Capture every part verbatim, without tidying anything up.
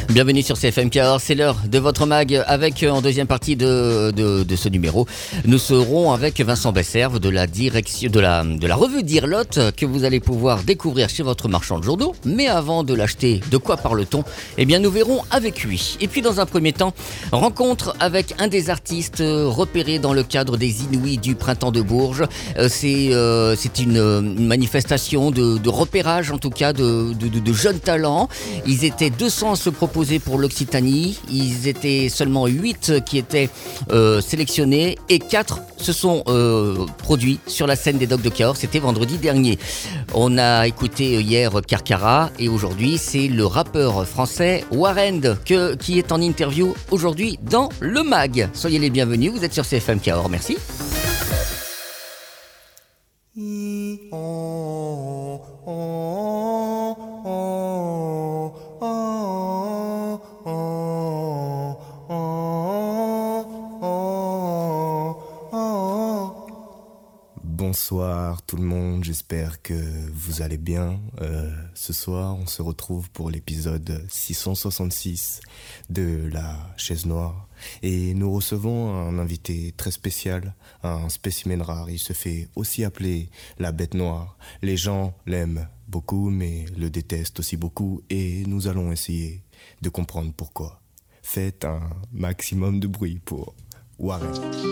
Bienvenue sur C F M Cahors, c'est l'heure de votre mag avec en deuxième partie de, de, de ce numéro. Nous serons avec Vincent Besserve de la direction de la, de la revue d'Irlotte que vous allez pouvoir découvrir chez votre marchand de journaux. Mais avant de l'acheter, de quoi parle-t-on ? Eh bien nous verrons avec lui. Et puis dans un premier temps, rencontre avec un des artistes repérés dans le cadre des Inouïs du Printemps de Bourges. C'est, euh, c'est une, une manifestation de, de repérage en tout cas de, de, de, de jeunes talents. Ils étaient deux cents à se proposer pour l'Occitanie, ils étaient seulement huit qui étaient euh, sélectionnés et quatre se sont euh, produits sur la scène des Dogs de Cahors, c'était vendredi dernier. On a écouté hier Carcara et aujourd'hui c'est le rappeur français Warrend que, qui est en interview aujourd'hui dans le mag. Soyez les bienvenus, vous êtes sur C F M Cahors, merci. Bonsoir tout le monde, j'espère que vous allez bien. Euh, ce soir, on se retrouve pour l'épisode six cent soixante-six de La Chaise Noire. Et nous recevons un invité très spécial, un spécimen rare. Il se fait aussi appeler la Bête Noire. Les gens l'aiment beaucoup, mais le détestent aussi beaucoup. Et nous allons essayer de comprendre pourquoi. Faites un maximum de bruit pour Warren.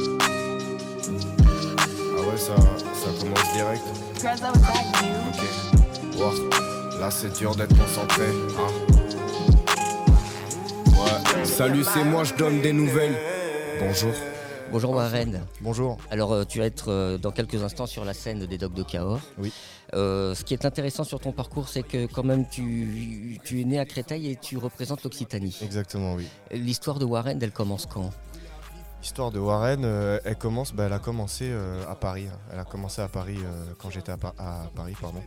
Ça, ça commence direct. Ok. Wow. Là c'est dur d'être concentré. Hein. Ouais. Salut, c'est moi, je donne des nouvelles. Bonjour. Bonjour Warren. Bonjour. Alors euh, tu vas être euh, dans quelques instants sur la scène des Dogs de Cahors. Oui. Euh, ce qui est intéressant sur ton parcours, c'est que quand même tu, tu es né à Créteil et tu représentes l'Occitanie. Exactement, oui. L'histoire de Warren, elle commence quand ? L'histoire de Warren, euh, elle commence, bah, elle a commencé euh, à Paris. Elle a commencé à Paris euh, quand j'étais à, pa- à Paris, pardon.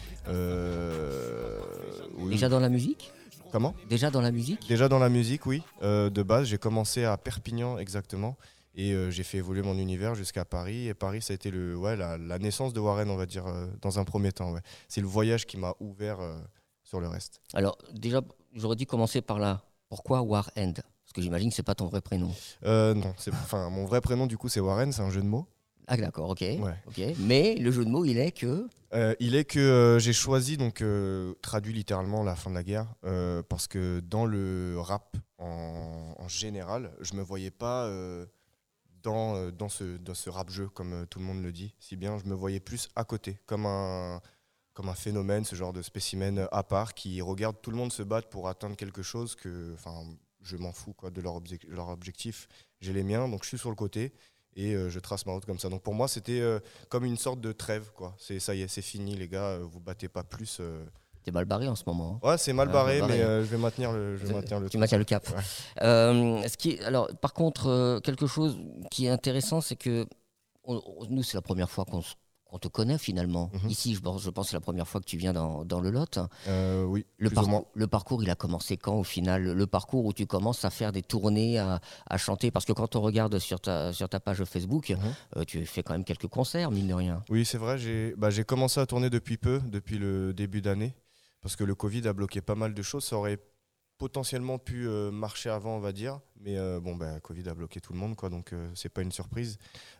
Euh, oui. Déjà dans la musique ? Comment ? Déjà dans la musique ? Déjà dans la musique, oui. Euh, de base, j'ai commencé à Perpignan exactement, et euh, j'ai fait évoluer mon univers jusqu'à Paris. Et Paris, ça a été le, ouais, la, la naissance de Warren, on va dire, euh, dans un premier temps. Ouais. C'est le voyage qui m'a ouvert euh, sur le reste. Alors déjà, j'aurais dû commencer par là. Pourquoi Warren ? Parce que j'imagine que c'est pas ton vrai prénom. Euh, non, c'est, enfin, mon vrai prénom du coup c'est Warren, c'est un jeu de mots. Ah d'accord, ok. Ouais. okay. Mais le jeu de mots, il est que... Euh, il est que euh, j'ai choisi, donc euh, traduit littéralement la fin de la guerre, euh, parce que dans le rap en, en général, je me voyais pas euh, dans, euh, dans, ce, dans ce rap-jeu, comme euh, tout le monde le dit, si bien je me voyais plus à côté, comme un, comme un phénomène, ce genre de spécimen à part, qui regarde tout le monde se battre pour atteindre quelque chose que... enfin, je m'en fous quoi, de leur, obje- leur objectif, j'ai les miens, donc je suis sur le côté et euh, je trace ma route comme ça. Donc pour moi, c'était euh, comme une sorte de trêve, quoi. C'est, ça y est, c'est fini les gars, euh, vous battez pas plus. Euh... T'es mal barré en ce moment. Ouais, c'est mal ouais, barré, mal barré. mais euh, je vais maintenir le, je vais maintenir le Tu maintiens le cap. Ouais. Euh, ce qui est, alors, par contre, euh, quelque chose qui est intéressant, c'est que on, on, nous, c'est la première fois qu'on se On te connaît finalement. Mm-hmm. Ici, je pense, je pense que c'est la première fois que tu viens dans, dans le Lot. Euh, oui, le, parcours, le parcours, il a commencé quand au final ? Le parcours où tu commences à faire des tournées, à, à chanter. Parce que quand on regarde sur ta, sur ta page Facebook, mm-hmm. euh, tu fais quand même quelques concerts, mine de rien. Oui, c'est vrai. J'ai, bah, j'ai commencé à tourner depuis peu, depuis le début d'année. Parce que le Covid a bloqué pas mal de choses. Ça aurait potentiellement pu euh, marcher avant, on va dire, mais euh, bon, bah, Covid a bloqué tout le monde, quoi, donc euh, c'est pas une surprise.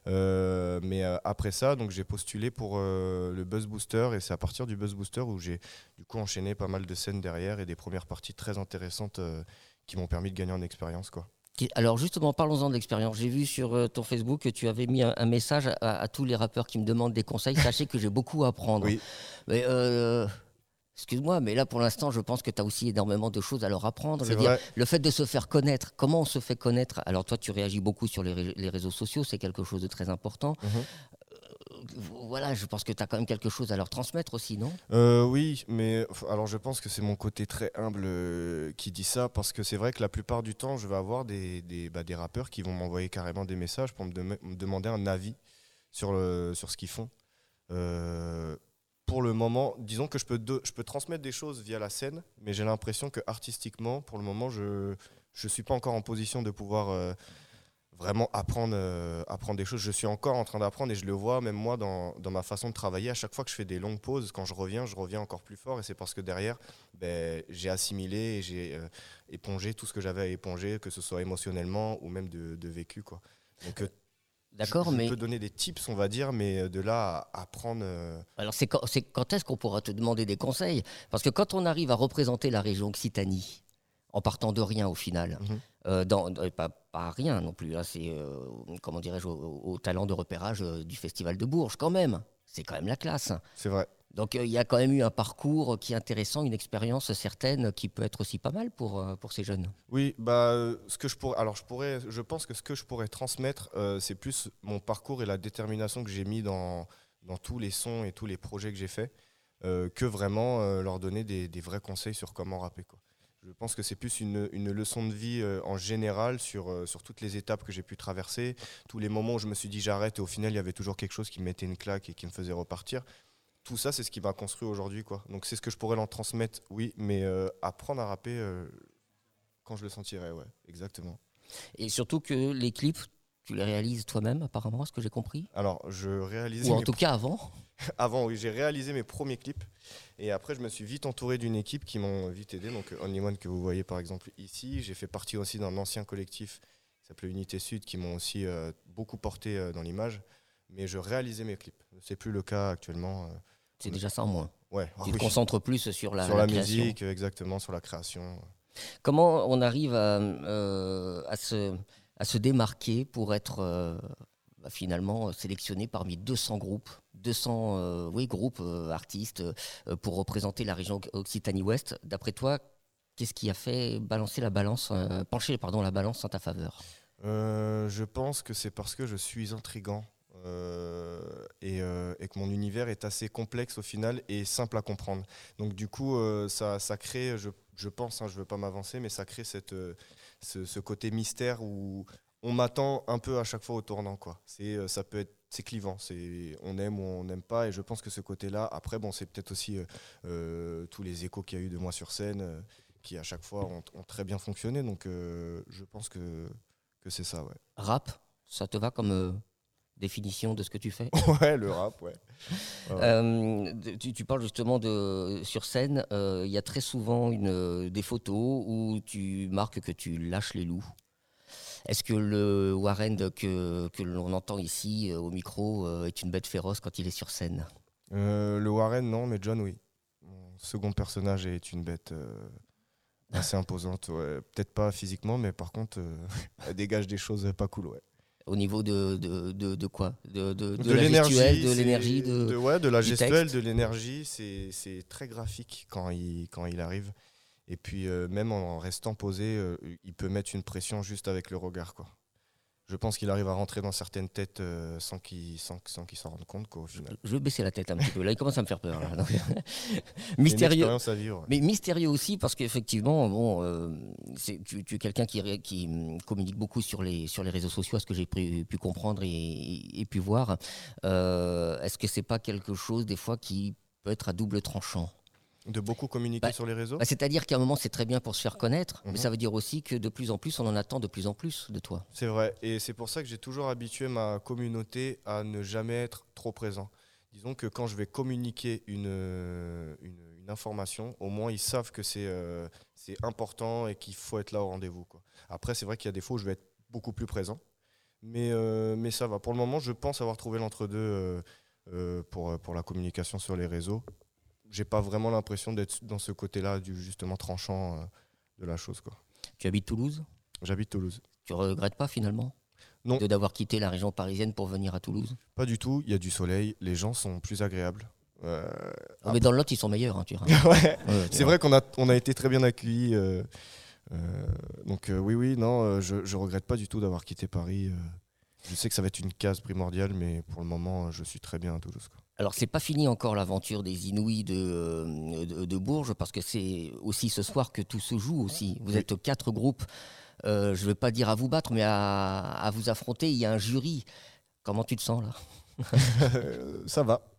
Euh, mais euh, après ça, donc j'ai postulé pour euh, le Buzz Booster, et c'est à partir du Buzz Booster où j'ai du coup enchaîné pas mal de scènes derrière et des premières parties très intéressantes euh, qui m'ont permis de gagner en expérience, quoi. Alors justement, parlons-en de l'expérience. J'ai vu sur euh, ton Facebook que tu avais mis un, un message à, à tous les rappeurs qui me demandent des conseils. Sachez que j'ai beaucoup à apprendre. Oui. Mais euh... Excuse-moi, mais là, pour l'instant, je pense que tu as aussi énormément de choses à leur apprendre. Je veux dire, le fait de se faire connaître, comment on se fait connaître ? Alors toi, tu réagis beaucoup sur les, ré- les réseaux sociaux, c'est quelque chose de très important. Mmh. Euh, voilà, je pense que tu as quand même quelque chose à leur transmettre aussi, non ? euh, Oui, mais alors je pense que c'est mon côté très humble euh, qui dit ça, parce que c'est vrai que la plupart du temps, je vais avoir des, des, bah, des rappeurs qui vont m'envoyer carrément des messages pour me, de- me demander un avis sur, le, sur ce qu'ils font. Euh, Pour le moment, disons que je peux, de, je peux transmettre des choses via la scène, mais j'ai l'impression que artistiquement, pour le moment, je ne suis pas encore en position de pouvoir euh, vraiment apprendre, euh, apprendre des choses. Je suis encore en train d'apprendre et je le vois, même moi, dans, dans ma façon de travailler. À chaque fois que je fais des longues pauses, quand je reviens, je reviens encore plus fort. Et c'est parce que derrière, ben, j'ai assimilé et j'ai euh, épongé tout ce que j'avais à éponger, que ce soit émotionnellement ou même de, de vécu, quoi. Donc, euh, D'accord, je, je mais peux donner des tips, on va dire, mais de là à apprendre... euh, alors c'est quand, c'est quand est-ce qu'on pourra te demander des conseils? Parce que quand on arrive à représenter la région Occitanie, en partant de rien au final, mhm. euh, dans, euh, pas, pas rien non plus, hein, c'est, euh, comment dirais-je, au, au talent de repérage euh, du Festival de Bourges quand même. C'est quand même la classe. C'est vrai. Donc euh, il y a quand même eu un parcours qui est intéressant, une expérience certaine qui peut être aussi pas mal pour, euh, pour ces jeunes. Oui, bah, euh, ce que je pourrais, alors je pourrais, je pense que ce que je pourrais transmettre, euh, c'est plus mon parcours et la détermination que j'ai mis dans, dans tous les sons et tous les projets que j'ai faits, euh, que vraiment euh, leur donner des, des vrais conseils sur comment rapper, quoi. Je pense que c'est plus une, une leçon de vie euh, en général sur, euh, sur toutes les étapes que j'ai pu traverser, tous les moments où je me suis dit j'arrête et au final il y avait toujours quelque chose qui me mettait une claque et qui me faisait repartir. Tout ça, c'est ce qui m'a construit aujourd'hui, quoi. Donc c'est ce que je pourrais leur transmettre, oui, mais euh, apprendre à rapper euh, quand je le sentirai, ouais, exactement. Et surtout que les clips, tu les réalises toi-même apparemment, ce que j'ai compris. Alors, je réalisais Ou en mes tout pr- cas avant. avant, oui, j'ai réalisé mes premiers clips et après, je me suis vite entouré d'une équipe qui m'ont vite aidé. Donc, euh, Only One que vous voyez par exemple ici, j'ai fait partie aussi d'un ancien collectif qui s'appelait Unité Sud, qui m'ont aussi euh, beaucoup porté euh, dans l'image. Mais je réalisais mes clips. C'est plus le cas actuellement. euh, C'est on- déjà ça en moins. Ouais, ah Tu te oui. concentres plus sur la, Sur la la création. musique, euh, exactement, sur la création. Comment on arrive à, euh, à, se, à se démarquer pour être euh, bah, finalement sélectionné parmi deux cents groupes, deux cents euh, oui, groupes euh, artistes euh, pour représenter la région Occitanie-Ouest? D'après toi, qu'est-ce qui a fait balancer la balance, euh, pencher pardon, la balance en ta faveur? Euh, je pense que c'est parce que je suis intriguant euh, et, euh, et que mon univers est assez complexe au final et simple à comprendre. Donc du coup, euh, ça, ça crée, je, je pense, hein, je ne veux pas m'avancer, mais ça crée cette, euh, ce, ce côté mystère où on m'attend un peu à chaque fois au tournant, quoi. C'est, euh, ça peut être, c'est clivant, c'est, on aime ou on n'aime pas, et je pense que ce côté-là, après, bon, c'est peut-être aussi euh, euh, tous les échos qu'il y a eu de moi sur scène, euh, qui à chaque fois ont, ont très bien fonctionné, donc euh, je pense que, que c'est ça, ouais. Rap, ça te va comme euh, définition de ce que tu fais? Ouais, le rap, ouais. Ouais, ouais. Euh, de- tu, tu parles justement de sur scène, euh, il y a très souvent une, des photos où tu marques que tu lâches les loups. Est-ce que le Warren que, que l'on entend ici euh, au micro euh, est une bête féroce quand il est sur scène? Euh, le Warren, non, mais John, oui. Mon second personnage est une bête euh, assez imposante. Ouais. Peut-être pas physiquement, mais par contre, euh, elle dégage des choses pas cool, ouais. Au niveau de, de, de, de quoi? De, de, de De la gestuelle, de c'est- l'énergie, de, de, ouais, de la du gestuelle, texte. de l'énergie. C'est c'est très graphique quand il, quand il arrive. Et puis, euh, même en restant posé, euh, il peut mettre une pression juste avec le regard, quoi. Je pense qu'il arrive à rentrer dans certaines têtes euh, sans qu'il sans, sans qu'il s'en rende compte, quoi, au final. Je vais baisser la tête un petit peu. Là, il commence à me faire peur. Là. Donc, C'est une mystérieux. expérience à vivre. Mais mystérieux aussi parce qu'effectivement, bon, euh, c'est- tu, tu es quelqu'un qui, ré- qui hum, communique beaucoup sur les, sur les réseaux sociaux, à ce que j'ai pu, pu comprendre et, et- et pu voir. Euh, Est-ce que c'est pas quelque chose des fois qui peut être à double tranchant? De beaucoup communiquer Bah, sur les réseaux. Bah, c'est-à-dire qu'à un moment c'est très bien pour se faire connaître, mais Mhm. ça veut dire aussi que de plus en plus on en attend de plus en plus de toi. C'est vrai, et c'est pour ça que j'ai toujours habitué ma communauté à ne jamais être trop présent. Disons que quand je vais communiquer une, euh, une, une information, au moins ils savent que c'est euh, c'est important et qu'il faut être là au rendez-vous, quoi. Après, c'est vrai qu'il y a des fois où je vais être beaucoup plus présent, mais, euh, mais ça va. Pour le moment, je pense avoir trouvé l'entre-deux euh, euh, pour, pour la communication sur les réseaux. J'ai pas vraiment l'impression d'être dans ce côté-là, du justement tranchant euh, de la chose, quoi. Tu habites Toulouse? J'habite Toulouse. Tu regrettes pas finalement Non. de d'avoir quitté la région parisienne pour venir à Toulouse? Pas du tout, il y a du soleil, les gens sont plus agréables. Euh, Oh, mais dans le Lot ils sont meilleurs, hein, tu vois. ouais, Ouais, tu c'est vois. vrai qu'on a, on a été très bien accueillis. euh, euh, donc euh, oui, oui, non, euh, je, je regrette pas du tout d'avoir quitté Paris. euh. Je sais que ça va être une case primordiale, mais pour le moment, je suis très bien à Toulouse, quoi. Alors c'est pas fini encore l'aventure des Inouïs de, euh, de, de Bourges parce que c'est aussi ce soir que tout se joue aussi. Vous Oui. êtes quatre groupes, euh, je ne vais pas dire à vous battre mais à, à vous affronter. Il y a un jury. Comment tu te sens là? Euh, ça va.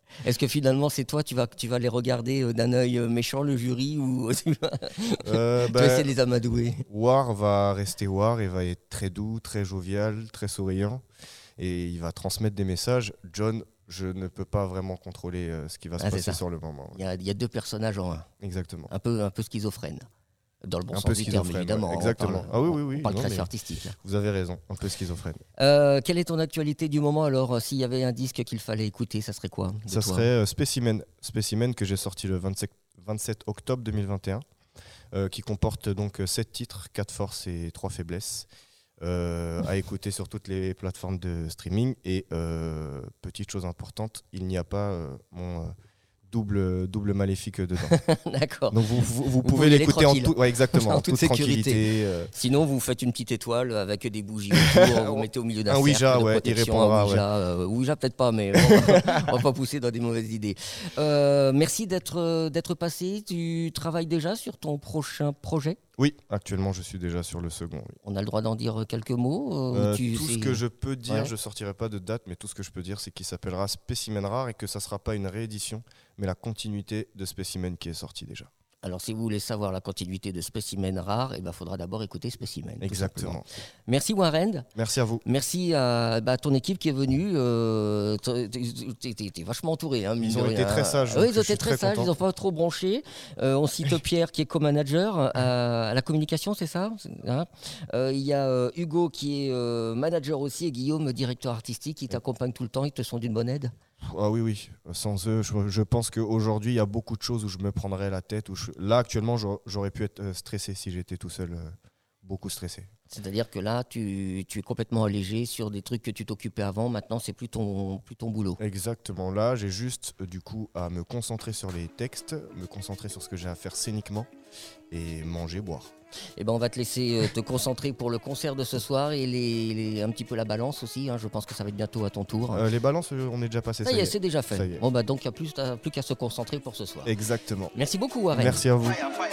Est-ce que finalement, c'est toi, tu vas, tu vas les regarder d'un œil méchant, le jury, ou tu vas, euh, tu bah, vas essayer de les amadouer? War va rester War et va être très doux, très jovial, très souriant. Et il va transmettre des messages. John, je ne peux pas vraiment contrôler euh, ce qui va se Ah, passer sur le moment. Il y a, il y a deux personnages en un. Exactement. Un peu, un peu schizophrène. Dans le bon un sens peu du terme, évidemment. Ouais, exactement. On parle, ah oui, oui, oui. on parle non, création artistique. Vous avez raison, un peu schizophrène. Euh, quelle est ton actualité du moment alors? S'il y avait un disque qu'il fallait écouter, ça serait quoi? Ça toi serait euh, Spécimen. Spécimen que j'ai sorti le vingt-sept, vingt-sept octobre deux mille vingt et un, euh, qui comporte donc sept titres, quatre forces et trois faiblesses. Euh, à écouter sur toutes les plateformes de streaming. Et euh, petite chose importante, il n'y a pas euh, mon... Euh, Double, double maléfique dedans. D'accord. Donc vous, vous, vous, vous pouvez l'écouter en, tout, ouais, exactement, en en toute, toute sécurité. Euh... Sinon, vous faites une petite étoile avec des bougies autour, vous mettez au milieu d'un cercle. Un Ouija, ouais, il répondra. Un Ouija, ouais. euh, Ouija peut-être pas, mais on va, on va pas pousser dans des mauvaises idées. Euh, merci d'être, d'être passé. Tu travailles déjà sur ton prochain projet? Oui, actuellement je suis déjà sur le second. Oui. On a le droit d'en dire quelques mots euh, tu, Tout ce que je peux dire, ouais. je ne sortirai pas de date, mais tout ce que je peux dire, c'est qu'il s'appellera Spécimen Rare et que ça ne sera pas une réédition, mais la continuité de Spécimen qui est sorti déjà. Alors, si vous voulez savoir la continuité de Spécimen Rare, il eh ben, faudra d'abord écouter Spécimen. Exactement. Merci Warren. Merci à vous. Merci à bah, ton équipe qui est venue. Euh, t'es, t'es, t'es vachement entouré. Hein, ils ont été très sages. Oui, ils ont été très, très sages. Content. Ils n'ont pas trop bronché. Euh, on cite Pierre qui est co-manager à, à la communication, c'est ça hein euh, Il y a euh, Hugo qui est euh, manager aussi et Guillaume, directeur artistique, qui t'accompagne tout le temps. Ils te sont d'une bonne aide. Ah oui, oui. Sans eux, je, je pense qu'aujourd'hui, il y a beaucoup de choses où je me prendrais la tête. Où je, là, actuellement, j'aurais pu être stressé si j'étais tout seul, euh, beaucoup stressé. C'est-à-dire que là, tu, tu es complètement allégé sur des trucs que tu t'occupais avant. Maintenant, c'est plus ton, plus ton boulot. Exactement. Là, j'ai juste, euh, du coup, à me concentrer sur les textes, me concentrer sur ce que j'ai à faire scéniquement et manger, boire. Eh ben, on va te laisser te concentrer pour le concert de ce soir et les, les, un petit peu la balance aussi. Hein. Je pense que ça va être bientôt à ton tour. Euh, les balances, on est déjà passé. Ça, ça y est, c'est déjà fait. Ça y est. Bon, bah, donc, il n'y a plus, plus qu'à se concentrer pour ce soir. Exactement. Merci beaucoup, Warren. Merci à vous.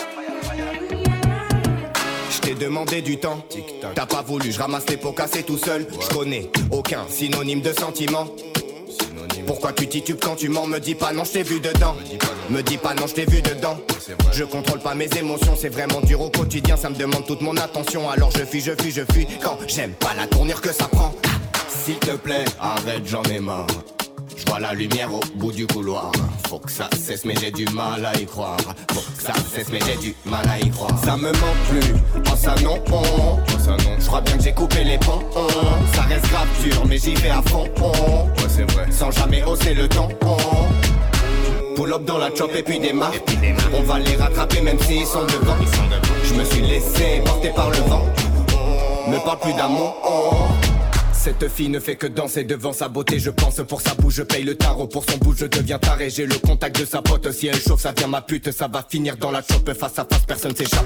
Je t'ai demandé du temps, t'as pas voulu, je ramasse les pots cassés tout seul. Je connais aucun synonyme de sentiment. Pourquoi tu titubes quand tu mens? Me dis pas non, je t'ai vu dedans. Me dis pas non, je t'ai vu dedans. Je contrôle pas mes émotions, c'est vraiment dur au quotidien. Ça me demande toute mon attention, alors je fuis, je fuis, je fuis. Quand j'aime pas la tournure que ça prend. S'il te plaît, arrête, j'en ai marre. Je vois la lumière au bout du couloir. Faut que ça cesse mais j'ai du mal à y croire. Faut que ça cesse mais j'ai du mal à y croire. Ça me manque plus, oh ça non, oh, oh ça non. Je crois bien que j'ai coupé les ponts, oh. Ça reste grave dur mais j'y vais à fond, oh. Ouais c'est vrai. Sans jamais hausser le ton, oh. Pull up dans la chop et puis démarre. On va les rattraper même s'ils sont devant. Je me suis laissé porter par le vent. Me parle plus d'amour, oh. Cette fille ne fait que danser devant sa beauté. Je pense pour sa bouche, je paye le tarot. Pour son bout, je deviens taré. J'ai le contact de sa pote. Si elle chauffe, ça vient ma pute. Ça va finir dans la chope. Face à face, personne s'échappe.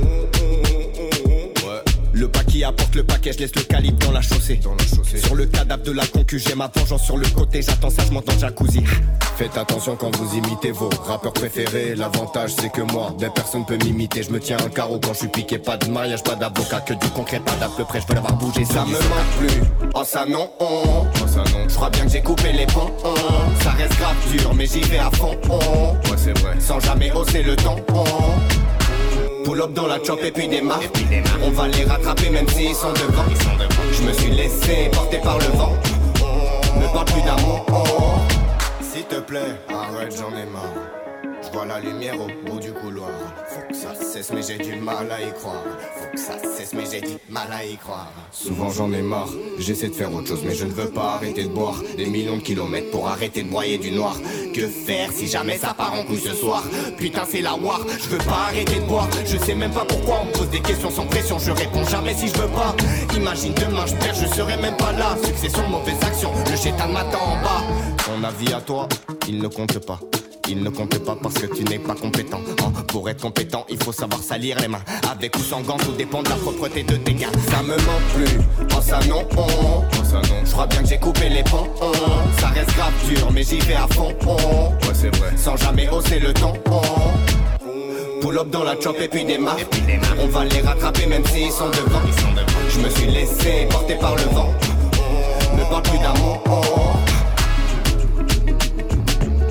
Le pas qui apporte le paquet, je laisse le calibre dans la chaussée. Dans la chaussée. Sur le cadavre de la concu, j'ai ma vengeance sur le côté. J'attends sagement dans le jacuzzi. Faites attention quand vous imitez vos rappeurs préférés. L'avantage c'est que moi, ben personne peut m'imiter. Je me tiens un carreau quand je suis piqué. Pas de mariage, pas d'avocat, que du concret, pas d'à peu près. Je veux l'avoir bougé, ça me manque plus. Oh ça non, oh, oh ça non. Je crois bien que j'ai coupé les ponts, oh. Ça reste grave dur, mais j'y vais à fond, oh. Ouais c'est vrai. Sans jamais hausser le ton, oh. Pull up dans la chop et puis démarre. On va les rattraper même s'ils sont devant. Je me suis laissé porter par le vent. Me parle plus d'amour, oh. S'il te plaît, arrête, j'en ai marre. Je vois la lumière au bout du couloir. Faut que ça cesse mais j'ai du mal à y croire. Faut que ça cesse mais j'ai du mal à y croire. Souvent j'en ai marre, j'essaie de faire autre chose mais je ne veux pas arrêter de boire. Des millions de kilomètres pour arrêter de broyer du noir. Que faire si jamais ça part en couille ce soir? Putain c'est la war, je veux pas arrêter de boire. Je sais même pas pourquoi on me pose des questions sans pression. Je réponds jamais si je veux pas. Imagine demain je perds, je serai même pas là. Succession de mauvaises actions, le chétan m'attend en bas. Ton avis à toi, il ne compte pas. Il ne compte pas parce que tu n'es pas compétent, hein. Pour être compétent, il faut savoir salir les mains. Avec ou sans gants, tout dépend de la propreté de tes gars. Ça me manque plus, oh ça non, oh, oh ça non. Je crois bien que j'ai coupé les ponts, oh. Ça reste grave dur, mais j'y vais à fond, oh. Ouais c'est vrai. Sans jamais hausser le ton, oh. Pull up dans la chop et puis démarre. On va les rattraper même s'ils sont devant. Je me suis laissé porter par le vent. Me parle plus d'amour, oh.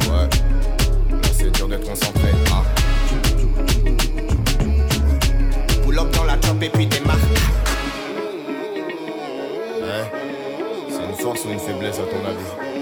Allez.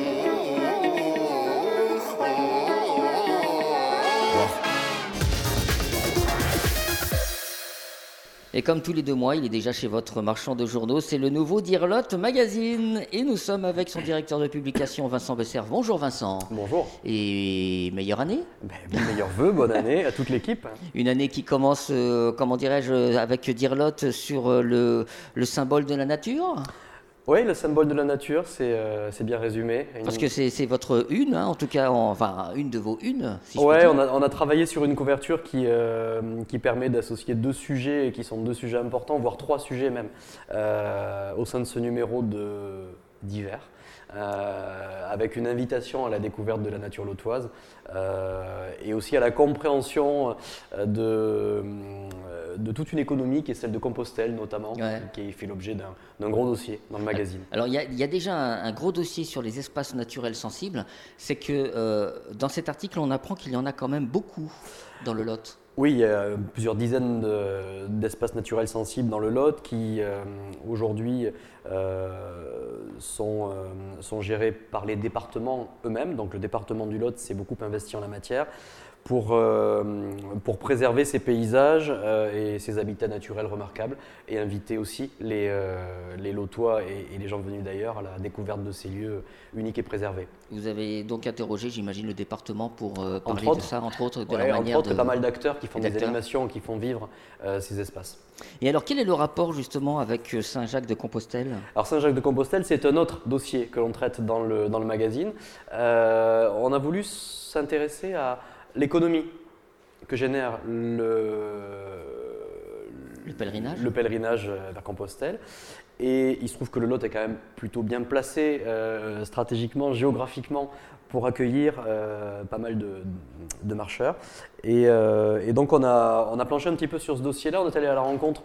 Et comme tous les deux mois, il est déjà chez votre marchand de journaux, c'est le nouveau Dirlotte Magazine. Et nous sommes avec son directeur de publication, Vincent Besserve. Bonjour Vincent. Bonjour. Et meilleure année? Ben, meilleurs vœux, bonne année à toute l'équipe. Une année qui commence, euh, comment dirais-je, avec Dirlotte sur euh, le, le symbole de la nature. Oui, le symbole de la nature, c'est euh, c'est bien résumé. Une... Parce que c'est c'est votre une, hein, en tout cas, en, enfin une de vos unes. Si ouais, je on a, on a travaillé sur une couverture qui, euh, qui permet d'associer deux sujets, qui sont deux sujets importants, voire trois sujets même, euh, au sein de ce numéro de d'hiver. Euh, avec une invitation à la découverte de la nature lotoise euh, et aussi à la compréhension de, euh, de toute une économie qui est celle de Compostelle notamment, ouais. qui fait l'objet d'un, d'un gros dossier dans le magazine. Alors il y, y a déjà un, un gros dossier sur les espaces naturels sensibles, c'est que euh, dans cet article on apprend qu'il y en a quand même beaucoup dans le Lot. Oui, il y a plusieurs dizaines de, d'espaces naturels sensibles dans le Lot qui euh, aujourd'hui euh, sont, euh, sont gérés par les départements eux-mêmes. Donc le département du Lot s'est beaucoup investi en la matière pour, euh, pour préserver ces paysages euh, et ces habitats naturels remarquables et inviter aussi les, euh, les Lotois et, et les gens venus d'ailleurs à la découverte de ces lieux uniques et préservés. Vous avez donc interrogé, j'imagine, le département pour euh, parler entre de ça, entre autres, de ouais, la manière entre autres, de... pas mal d'acteurs qui font des d'acteurs. animations, qui font vivre euh, ces espaces. Et alors, quel est le rapport justement avec Saint-Jacques-de-Compostelle ? Alors Saint-Jacques-de-Compostelle, c'est un autre dossier que l'on traite dans le, dans le magazine. Euh, on a voulu s'intéresser à l'économie que génère le, le pèlerinage, le pèlerinage vers Compostelle. Et il se trouve que le Lot est quand même plutôt bien placé euh, stratégiquement, géographiquement, pour accueillir euh, pas mal de, de marcheurs. Et, euh, et donc on a, on a planché un petit peu sur ce dossier-là. On est allé à la rencontre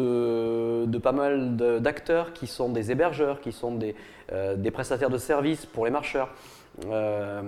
de, de pas mal de, d'acteurs qui sont des hébergeurs, qui sont des, euh, des prestataires de services pour les marcheurs euh,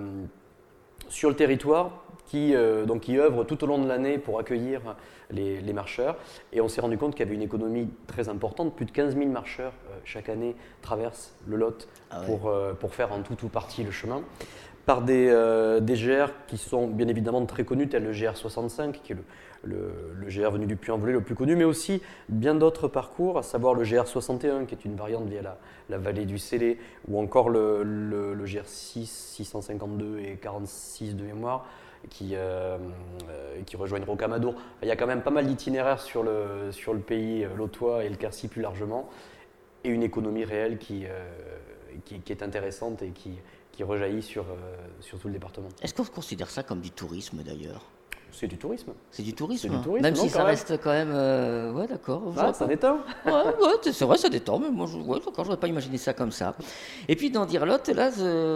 sur le territoire, qui, euh, donc, qui œuvrent tout au long de l'année pour accueillir les, les marcheurs. Et on s'est rendu compte qu'il y avait une économie très importante. Plus de quinze mille marcheurs euh, chaque année traversent le Lot ah ouais. pour, euh, pour faire en tout ou partie le chemin. Par des, euh, des G R qui sont bien évidemment très connus, tel le G R soixante-cinq, qui est le, le, le G R venu du Puy-en-Velay le plus connu, mais aussi bien d'autres parcours, à savoir le G R soixante et un, qui est une variante via la, la vallée du Célé, ou encore le, le, le G R six, six cent cinquante-deux et quarante-six de mémoire, qui, euh, qui rejoignent Rocamadour. Il y a quand même pas mal d'itinéraires sur le, sur le pays lotois et le Quercy plus largement, et une économie réelle qui, euh, qui, qui est intéressante et qui, qui rejaillit sur, euh, sur tout le département. Est-ce qu'on considère ça comme du tourisme d'ailleurs ? C'est du tourisme. C'est du tourisme, c'est du tourisme même non, si ça même. reste quand même... Euh, ouais, d'accord. Ah, ça détend. Ouais, ouais, c'est vrai, ça détend, mais moi, je ouais, n'aurais pas imaginé ça comme ça. Et puis, dans Dirlotte, là,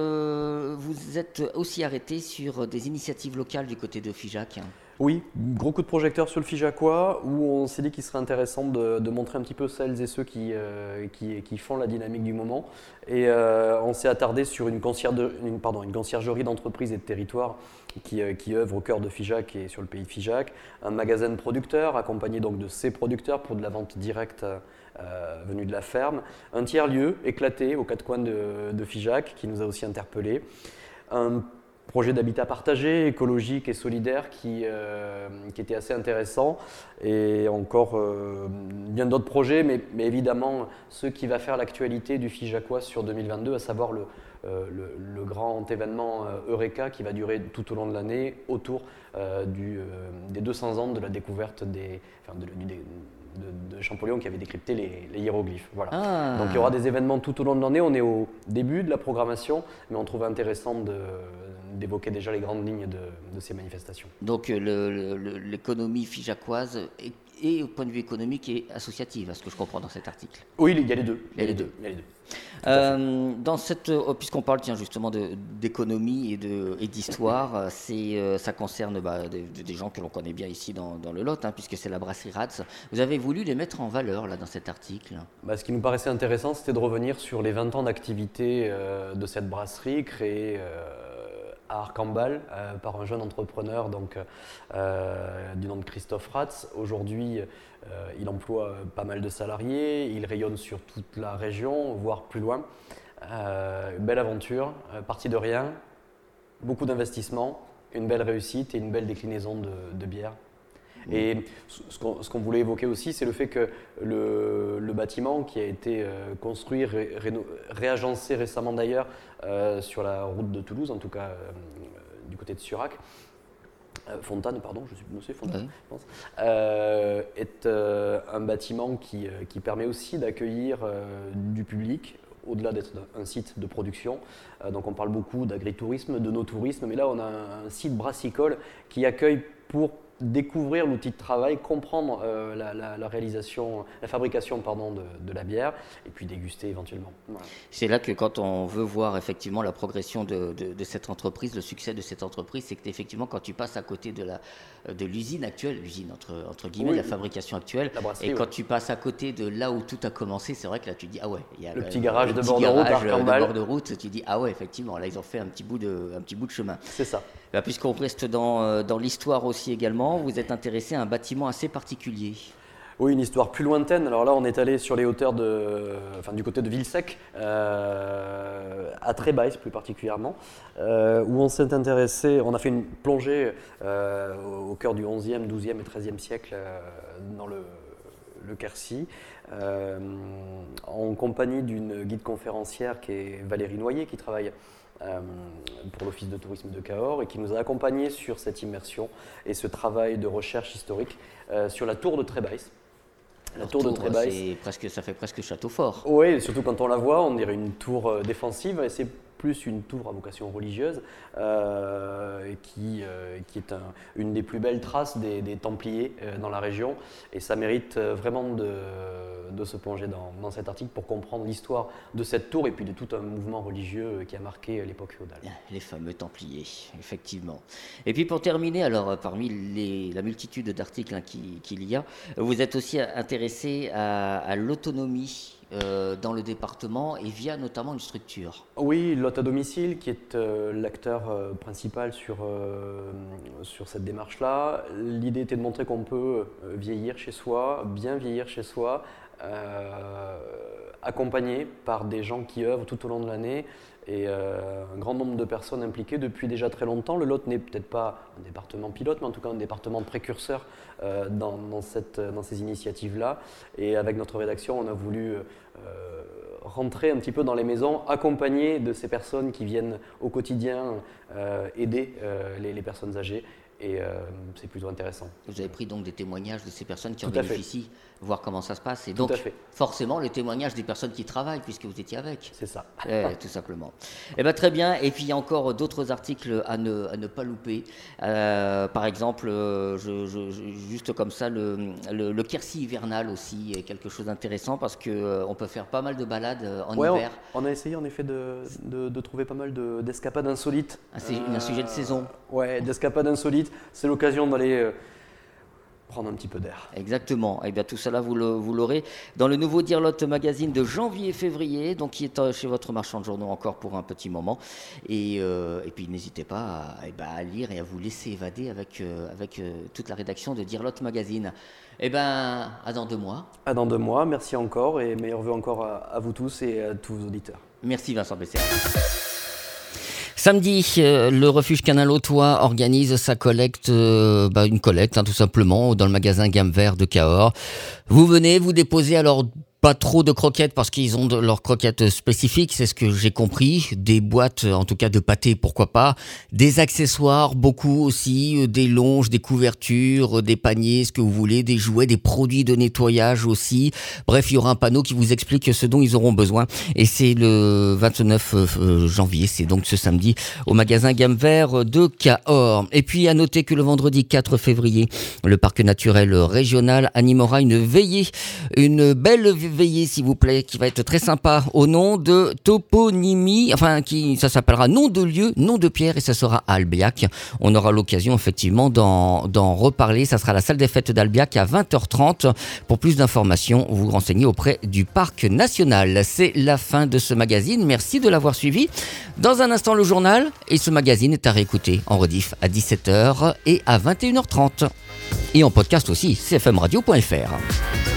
euh, vous êtes aussi arrêté sur des initiatives locales du côté de Figeac. Oui, gros coup de projecteur sur le Figeacois, où on s'est dit qu'il serait intéressant de, de montrer un petit peu celles et ceux qui, euh, qui, qui font la dynamique du moment. Et euh, on s'est attardé sur une, concierge, une, pardon, une conciergerie d'entreprise et de territoire qui, euh, qui œuvre au cœur de Figeac et sur le pays de Figeac, un magasin de producteurs accompagné donc de ces producteurs pour de la vente directe euh, venue de la ferme, un tiers-lieu éclaté aux quatre coins de, de Figeac qui nous a aussi interpellés, un projet d'habitat partagé, écologique et solidaire qui, euh, qui était assez intéressant, et encore euh, bien d'autres projets, mais, mais évidemment ce qui va faire l'actualité du Figeacois sur deux mille vingt-deux, à savoir le, euh, le, le grand événement euh, Eureka qui va durer tout au long de l'année autour euh, du, euh, des deux cents ans de la découverte des, enfin de, du, des, de, de Champollion qui avait décrypté les, les hiéroglyphes. Voilà. Ah. Donc il y aura des événements tout au long de l'année, on est au début de la programmation, mais on trouve intéressant de d'évoquer déjà les grandes lignes de, de ces manifestations. Donc le, le, l'économie figeacoise est, est au point de vue économique et associative, à ce que je comprends dans cet article. Oui, il y a les deux. Il y a les deux. Il y a les deux. Euh, dans cette, puisqu'on parle tiens, justement de, d'économie et, de, et d'histoire, c'est, euh, ça concerne bah, des, des gens que l'on connaît bien ici dans, dans le Lot, hein, puisque c'est la brasserie Ratz. Vous avez voulu les mettre en valeur là, dans cet article. Bah, ce qui nous paraissait intéressant, c'était de revenir sur les vingt ans d'activité euh, de cette brasserie créée euh, à Arcambal euh, par un jeune entrepreneur donc, euh, du nom de Christophe Ratz. Aujourd'hui, euh, il emploie pas mal de salariés, il rayonne sur toute la région, voire plus loin. Euh, belle aventure, euh, partie de rien, beaucoup d'investissements, une belle réussite et une belle déclinaison de, de bière. Et ce qu'on, ce qu'on voulait évoquer aussi, c'est le fait que le, le bâtiment qui a été euh, construit, ré, réno, réagencé récemment d'ailleurs euh, sur la route de Toulouse, en tout cas euh, du côté de Surac, euh, Fontane, pardon, je suis prononcé Fontane, oui. je pense, euh, est euh, un bâtiment qui, euh, qui permet aussi d'accueillir euh, du public, au-delà d'être un site de production. Euh, donc on parle beaucoup d'agritourisme, de no-tourisme, mais là on a un, un site brassicole qui accueille pour découvrir l'outil de travail, comprendre euh, la, la, la réalisation, la fabrication pardon, de, de la bière et puis déguster éventuellement. Voilà. C'est là que quand on veut voir effectivement la progression de, de, de cette entreprise, le succès de cette entreprise, c'est que effectivement quand tu passes à côté de, la, de l'usine actuelle, l'usine entre, entre guillemets, oui, la fabrication actuelle, et quand oui. tu passes à côté de là où tout a commencé, c'est vrai que là tu dis ah ouais, il y a le le, petit garage le de petit bord de route, garage de bord de route, tu dis ah ouais effectivement, là ils ont fait un petit bout de, un petit bout de chemin. C'est ça. Bah, puisqu'on reste dans, dans l'histoire aussi également, vous êtes intéressé à un bâtiment assez particulier. Oui, une histoire plus lointaine. Alors là, on est allé sur les hauteurs de, enfin, du côté de Villesec, euh, à Trébaïs plus particulièrement, euh, où on s'est intéressé, on a fait une plongée euh, au cœur du onzième, douzième et treizième siècle euh, dans le, le Quercy, euh, en compagnie d'une guide conférencière qui est Valérie Noyer, qui travaille Euh, pour l'Office de tourisme de Cahors et qui nous a accompagnés sur cette immersion et ce travail de recherche historique euh, sur la tour de Trébaïs. La tour, tour de Trébaïs, c'est presque, ça fait presque château fort. Oui, surtout quand on la voit, on dirait une tour défensive et c'est plus une tour à vocation religieuse euh, qui, euh, qui est un, une des plus belles traces des, des Templiers euh, dans la région et ça mérite vraiment de, de se plonger dans, dans cet article pour comprendre l'histoire de cette tour et puis de tout un mouvement religieux qui a marqué l'époque féodale. Les fameux Templiers, effectivement. Et puis pour terminer, alors parmi les, la multitude d'articles hein, qui, qu'il y a, vous êtes aussi intéressé à, à l'autonomie Euh, dans le département et via notamment une structure. Oui, l'hôte à domicile qui est euh, l'acteur euh, principal sur, euh, sur cette démarche-là. L'idée était de montrer qu'on peut euh, vieillir chez soi, bien vieillir chez soi, euh, accompagné par des gens qui œuvrent tout au long de l'année et euh, un grand nombre de personnes impliquées depuis déjà très longtemps. Le Lot n'est peut-être pas un département pilote, mais en tout cas un département précurseur euh, dans, dans, cette, dans ces initiatives-là. Et avec notre rédaction, on a voulu euh, rentrer un petit peu dans les maisons, accompagner de ces personnes qui viennent au quotidien euh, aider euh, les, les personnes âgées. Et euh, c'est plutôt intéressant. Vous avez pris donc des témoignages de ces personnes qui tout en bénéficient, voir comment ça se passe. Et tout donc, à fait. forcément, les témoignages des personnes qui travaillent, puisque vous étiez avec. C'est ça. Eh, tout simplement. Eh bien, très bien. Et puis, il y a encore d'autres articles à ne, à ne pas louper. Euh, par exemple, je, je, je, juste comme ça, le, le, le Quercy hivernal aussi est quelque chose d'intéressant parce qu'on euh, peut faire pas mal de balades en ouais, hiver. On, on a essayé en effet de, de, de trouver pas mal de, d'escapades insolites. Ah, c'est euh, un sujet de saison. Ouais, d'escapades insolites. C'est l'occasion d'aller euh, prendre un petit peu d'air. Exactement. Et eh bien tout cela, vous, le, vous l'aurez dans le nouveau Dirlotte magazine de janvier-février, donc qui est chez votre marchand de journaux encore pour un petit moment. Et, euh, et puis n'hésitez pas à, eh ben, à lire et à vous laisser évader avec, euh, avec euh, toute la rédaction de Dirlotte magazine. Eh bien, à dans deux mois. À dans deux mois. Merci encore et meilleurs vœux encore à, à vous tous et à tous vos auditeurs. Merci Vincent Besser. Samedi, euh, le refuge canin lautois organise sa collecte, euh, bah, une collecte hein, tout simplement, dans le magasin Gamme Vert de Cahors. Vous venez, vous déposez alors pas trop de croquettes parce qu'ils ont de leurs croquettes spécifiques, c'est ce que j'ai compris. Des boîtes, en tout cas de pâté, pourquoi pas. Des accessoires, beaucoup aussi, des longes, des couvertures, des paniers, ce que vous voulez, des jouets, des produits de nettoyage aussi. Bref, il y aura un panneau qui vous explique ce dont ils auront besoin. Et c'est le vingt-neuf janvier, c'est donc ce samedi, au magasin Gamme Vert de Cahors. Et puis à noter que le vendredi quatre février, le parc naturel régional animera une veillée, une belle veillée s'il vous plaît, qui va être très sympa au nom de toponymie, enfin qui ça s'appellera nom de lieu, nom de pierre et ça sera à Albiac. On aura l'occasion effectivement d'en, d'en reparler, ça sera à la salle des fêtes d'Albiac à vingt heures trente. Pour plus d'informations, vous vous renseignez auprès du parc national. C'est la fin de ce magazine, merci de l'avoir suivi. Dans un instant le journal et ce magazine est à réécouter en rediff à dix-sept heures et à vingt et une heures trente. Et en podcast aussi, c f m radio point f r.